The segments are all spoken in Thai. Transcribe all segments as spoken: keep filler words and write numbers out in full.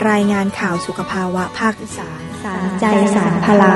รายงานข่าวสุขภาวะภาคอีสานสารใจสารพลัง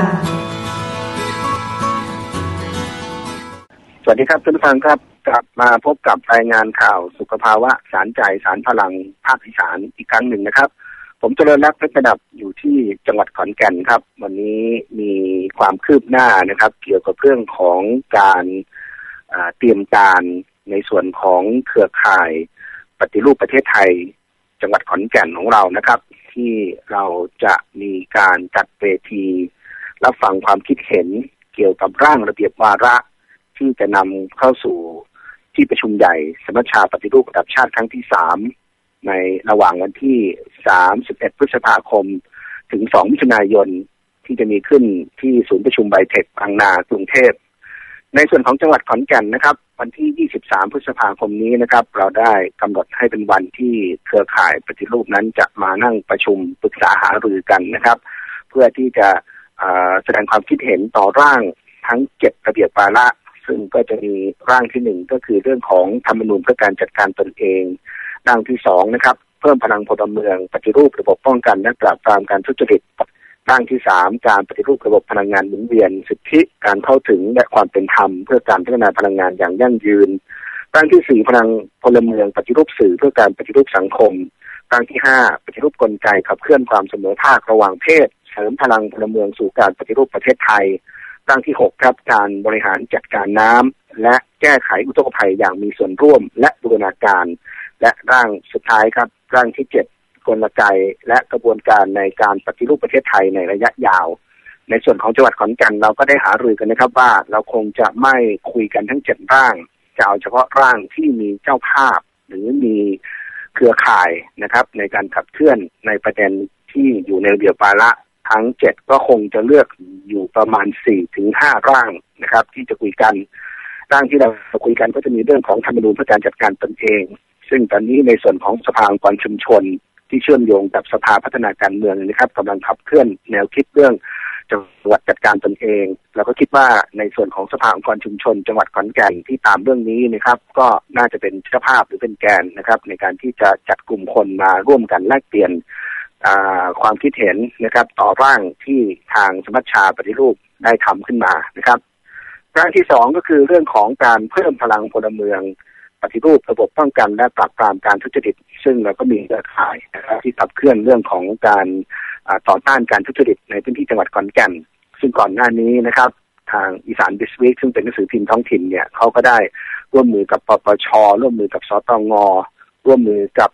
สวัสดีครับท่านผู้ฟังครับกลับมาพบกับรายงานข่าวสุขภาวะสารใจสารพลังภาคอีสานอีกครั้งหนึ่งนะครับผมเจริญรักเพชรประดับอยู่ที่จังหวัดขอนแก่นครับวันนี้มีความคืบหน้านะครับเกี่ยวกับเรื่องของการเตรียมการในส่วนของเครือข่ายปฏิรูปประเทศไทยจังหวัดขอนแก่นของเรานะครับที่เราจะมีการจัดเวทีรับฟังความคิดเห็นเกี่ยวกับร่างระเบียบวาระที่จะนำเข้าสู่ที่ประชุมใหญ่สมัชชาปฏิรูประดับชาติครั้งที่สามในระหว่างวันที่สามสิบเอ็ดพฤษภาคมถึงสองมิถุนายนที่จะมีขึ้นที่ศูนย์ประชุมไบเทคบางนากรุงเทพในส่วนของจังหวัดขอนแก่นนะครับวันที่ยี่สิบสามพฤษภาคมนี้นะครับเราได้กำหนดให้เป็นวันที่เครือข่ายปฏิรูปนั้นจะมานั่งประชุมปรึกษาหารือกันนะครับเพื่อที่จะแสดงความคิดเห็นต่อร่างทั้งเจ็ดระเบียบวาระซึ่งก็จะมีร่างที่หนึ่งก็คือเรื่องของธรรมนูญเพื่อการจัดการตนเองร่างที่สองนะครับเพิ่มพลังพลเมืองปฏิรูประบบป้องกันและปราบปรามการทุจริตร่างที่สามการปฏิรูประบบพลังงานหมุนเวียนสิทธิการเข้าถึงและความเป็นธรรมเพื่อการพัฒนาพลังงานอย่างยั่งยืนร่างที่สี่พลังพลเมืองปฏิรูปสื่อเพื่อการปฏิรูปสังคมร่างที่ห้าปฏิรูปกลไกขับเคลื่อนความเสมอภาคระหว่างเพศเสริมพลังพลเมืองสู่การปฏิรูปประเทศไทยร่างที่หกครับการบริหารจัดการน้ำและแก้ไขอุทกภัยอย่างมีส่วนร่วมและบูรณาการและร่างสุดท้ายครับร่างที่เจ็ดกลไกและกระบวนการในการปฏิรูปประเทศไทยในระยะยาวในส่วนของจังหวัดขอนแก่นเราก็ได้หารือกันนะครับว่าเราคงจะไม่คุยกันทั้งเจ็ดร่างจะเอาเฉพาะร่างที่มีเจ้าภาพหรือมีเครือข่ายนะครับในการขับเคลื่อนในประเด็นที่อยู่ในระเบียบวาระทั้งเจ็ดก็คงจะเลือกอยู่ประมาณ สี่ถึงห้า ร่างนะครับที่จะคุยกันร่างที่เราคุยกันก็จะมีเรื่องของธรรมนูญเพื่อการจัดการตนเองซึ่งตอนนี้ในส่วนของสภาองค์กรชุมชนที่เชื่อมโยงกับสภาพัฒนาการเมืองนะครับกำลังขับเคลื่อนแนวคิดเรื่องจังหวัดจัดการตนเองเราก็คิดว่าในส่วนของสภาองค์กรชุมชนจังหวัดขอนแก่นที่ตามเรื่องนี้นะครับก็น่าจะเป็นเจ้าภาพหรือเป็นแกนนะครับในการที่จะจัดกลุ่มคนมาร่วมกันแลกเปลี่ยนความคิดเห็นนะครับต่อร่างที่ทางสมัชชาปฏิรูปได้ทำขึ้นมานะครับร่างที่สองก็คือเรื่องของการเพิ่มพลังพลเมืองปฏิรูประบบป้องกันและปราบปรามการทุจริตซึ่งเราก็มีเครือข่ายนะครับที่ขับเคลื่อนเรื่องของการต่อต้านการทุจริตในพื้นที่จังหวัดขอนแก่นซึ่งก่อนหน้านี้นะครับทางอีสานบิสวีคซึ่งเป็นหนังสือพิมพ์ท้องถิ่นเนี่ยเขาก็ได้ร่วมมือกับปปช.ร่วมมือกับสตง.ร่วมมือกับ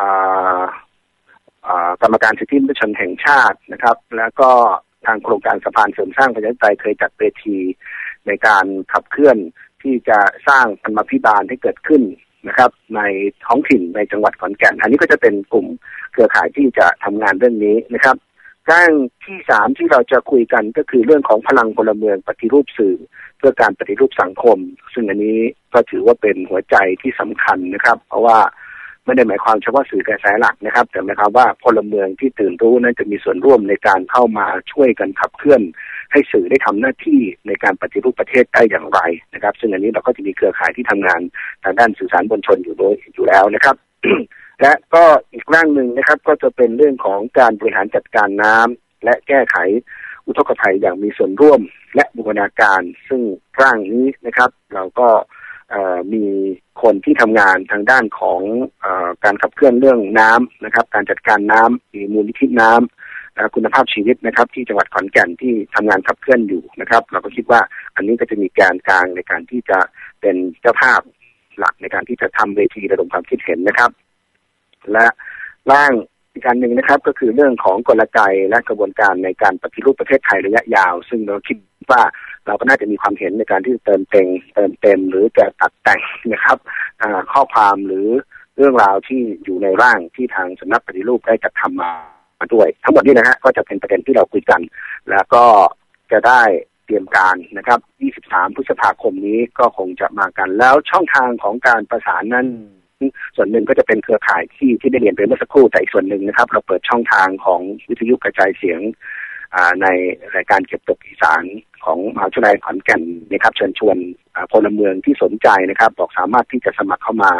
กรรมการสิทธิมนุษยชนแห่งชาตินะครับแล้วก็ทางโครงการสะพานเสริมสร้างประชาธิปไตยเคยจัดเวทีในการขับเคลื่อนที่จะสร้างธรรมาภิบาลให้เกิดขึ้นนะครับในท้องถิ่นในจังหวัดขอนแก่นอันนี้ก็จะเป็นกลุ่มเครือข่ายที่จะทำงานเรื่องนี้นะครับร่างที่สามที่เราจะคุยกันก็คือเรื่องของพลังพลเมืองปฏิรูปสื่อเพื่อการปฏิรูปสังคมซึ่งอันนี้ก็ถือว่าเป็นหัวใจที่สำคัญนะครับเพราะว่าไม่ได้หมายความเฉพาะสื่อกระแสหลักนะครับแต่หมายความว่าพลเมืองที่ตื่นรู้นั้นจะมีส่วนร่วมในการเข้ามาช่วยกันขับเคลื่อนให้สื่อได้ทำหน้าที่ในการปฏิรูปประเทศได้อย่างไรนะครับซึ่งอันนี้เราก็จะมีเครือข่ายที่ทำงานทางด้านสื่อสารมวลชนอยู่โดยอยู่แล้วนะครับ และก็อีกร่างหนึ่งนะครับก็จะเป็นเรื่องของการบริหารจัดการน้ำและแก้ไขอุทกภัยอย่างมีส่วนร่วมและบูรณาการซึ่งร่างนี้นะครับเราก็มีคนที่ทำงานทางด้านของเอ่อการขับเคลื่อนเรื่องน้ำนะครับการจัดการน้ำมีมูลนิธิน้ำคุณภาพชีวิตนะครับที่จังหวัดขอนแก่นที่ทำงานขับเคลื่อนอยู่นะครับเราก็คิดว่าอันนี้ก็จะมีแกนกลางในการที่จะเป็นเจ้าภาพหลักในการที่จะทำเวทีระดมความคิดเห็นนะครับและร่างอีกการหนึ่งนะครับก็คือเรื่องของกลไกและกระบวนการในการปฏิรูปประเทศไทยระยะยาวซึ่งเราคิดว่าเราก็น่าจะมีความเห็นในการที่จะเติมเต็มเติมเต็มหรือจะตัดแต่งนะครับข้อความหรือเรื่องราวที่อยู่ในร่างที่ทางสำนักปฏิรูปได้จัดทำมาด้วยทั้งหมดนี้นะฮะก็จะเป็นประเด็นที่เราคุยกันแล้วก็จะได้เตรียมการนะครับยี่สิบสามพฤษภาคมนี้ก็คงจะมากันแล้วช่องทางของการประสานนั้นส่วนหนึ่งก็จะเป็นเครือข่ายที่ที่ได้เรียนไปเมื่อสักครู่แต่อีกส่วนหนึ่งนะครับเราเปิดช่องทางของวิทยุกระจายเสียงในรายการเก็บตกอีสานของมหาวิทยาลัยขอนแก่นนะครับเชิญชวนพลเมืองที่สนใจนะครับบอกสามารถที่จะสมัครเข้ามา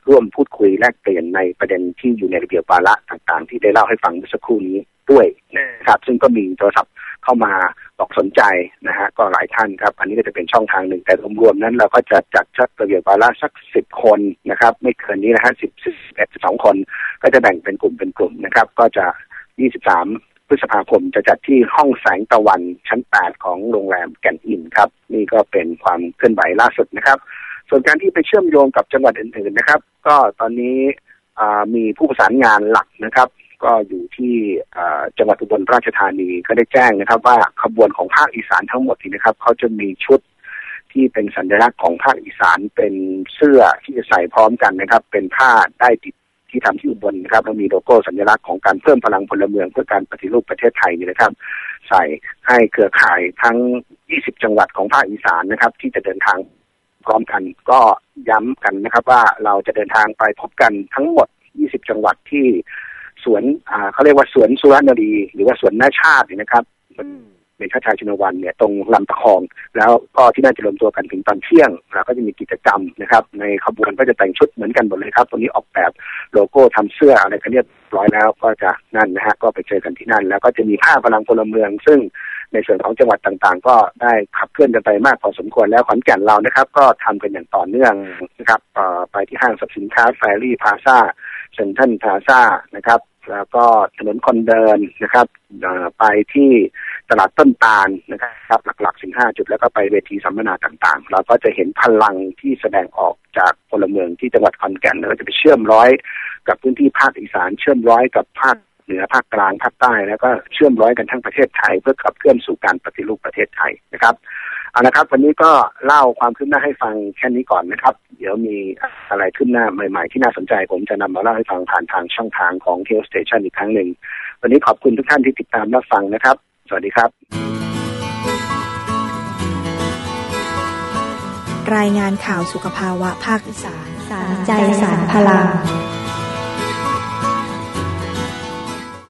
ร่วมพูดคุยแลกเปลี่ยนในประเด็นที่อยู่ในระเบียบวาระต่างๆที่ได้เล่าให้ฟังเมื่อสักครู่นี้ด้วยนะครับซึ่งก็มีโทรศัพท์เข้ามาบอกสนใจนะฮะก็หลายท่านครับอันนี้ก็จะเป็นช่องทางหนึ่งแต่รวมๆนั้นเราก็จะจัดชัดระเบียบวาระสักสิบคนนะครับไม่เกินนี้นะฮะสิบ สิบเอ็ด สิบสองคนก็จะแบ่งเป็นกลุ่มเป็นกลุ่มนะครับก็จะยี่สิบสามพฤษภาคมจะจัดที่ห้องแสงตะวันชั้นแปดของโรงแรมแก่นอินครับนี่ก็เป็นความเคลื่อนไหวล่าสุดนะครับส่วนการที่ไปเชื่อมโยงกับจังหวัดอื่นๆนะครับก็ตอนนี้มีผู้ประสานงานหลักนะครับก็อยู่ที่จังหวัดอุบลราชธานีก็ได้แจ้งนะครับว่าขบวนของภาคอีสานทั้งหมดนี้นะครับเขาจะมีชุดที่เป็นสัญลักษณ์ของภาคอีสานเป็นเสื้อที่จะใส่พร้อมกันนะครับเป็นผ้าได้ติดที่ทำที่อุบลนะครับแล้วมีโลโก้สัญลักษณ์ของการเพิ่มพลังพลเมืองเพื่อการปฏิรูปประเทศไทยนี่นะครับใส่ให้เครือข่ายทั้งยี่สิบจังหวัดของภาคอีสานนะครับที่จะเดินทางพร้อมกันก็ย้ำกันนะครับว่าเราจะเดินทางไปพบกันทั้งหมดยี่สิบจังหวัดที่สวนอ่าเขาเรียกว่าสวนสุรนารีหรือว่าสวนนาชาตินะครับในชาติชายชนวันเนี่ยตรงลำตะคองแล้วก็ที่น่าจะรวมตัวกันถึงตอนเที่ยงเราก็จะมีกิจกรรมนะครับในขบวนก็จะแต่งชุดเหมือนกันหมดเลยครับตรงนี้ออกแบบโลโก้ทำเสื้ออะไรกันเรียบร้อยแล้วก็จะนั่นนะฮะก็ไปเจอกันที่นั่นแล้วก็จะมีผ้าพลังพลเมืองซึ่งในส่วนของจังหวัดต่างๆก็ได้ขับเคลื่อนกันไปมากพอสมควรแล้วขอนแก่นเรานะครับก็ทำกันอย่างต่อเนื่องนะครับไปที่ห้างสรรพสินค้าแฟรี่พลาซ่าเซ็นทรัลพลาซ่านะครับแล้วก็ถนนคนเดินนะครับไปที่ตลาดต้นตาลนะครับหลักๆสิบห้าจุดแล้วก็ไปเวทีสัมมนาต่างๆเราก็จะเห็นพลังที่แสดงออกจากพลเมืองที่จังหวัดขอนแก่นแล้วก็จะไปเชื่อมร้อยกับพื้นที่ภาคอีสานเชื่อมร้อยกับภาคเหนือภาคกลางภาคใต้แล้วก็เชื่อมร้อยกันทั้งประเทศไทยเพื่อขับเคลื่อนสู่การปฏิรูปประเทศไทยนะครับเอาละครับวันนี้ก็เล่าความคืบหน้าให้ฟังแค่นี้ก่อนนะครับเดี๋ยวมีอะไรขึ้นหน้าใหม่ๆที่น่าสนใจผมจะนำมาเล่าให้ฟังผ่านทางช่องทางของ Q Station อีกครั้งหนึ่งวันนี้ขอบคุณทุกท่านที่ติดตามรับฟังนะครับสวัสดีครับรายงานข่าวสุขภาวะภาคอีสานสารใจสารพลัง